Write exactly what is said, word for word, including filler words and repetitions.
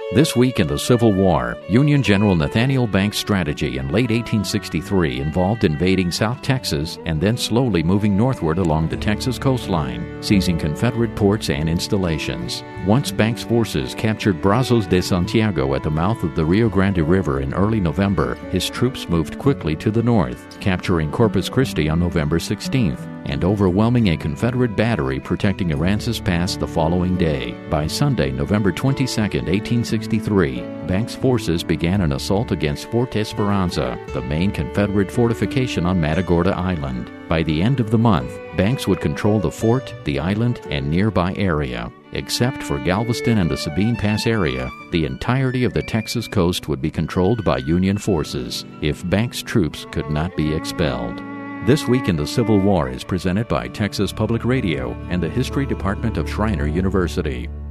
This week in the Civil War, Union General Nathaniel Banks' strategy in late eighteen sixty-three involved invading South Texas and then slowly moving northward along the Texas coastline, seizing Confederate ports and installations. Once Banks' forces captured Brazos de Santiago at the mouth of the Rio Grande River in early November, his troops moved quickly to the north, capturing Corpus Christi on November sixteenth, and overwhelming a Confederate battery protecting Aransas Pass the following day. By Sunday, November twenty-second, eighteen sixty-three, Banks' forces began an assault against Fort Esperanza, the main Confederate fortification on Matagorda Island. By the end of the month, Banks would control the fort, the island, and nearby area. Except for Galveston and the Sabine Pass area, the entirety of the Texas coast would be controlled by Union forces if Banks' troops could not be expelled. This Week in the Civil War is presented by Texas Public Radio and the History Department of Schreiner University.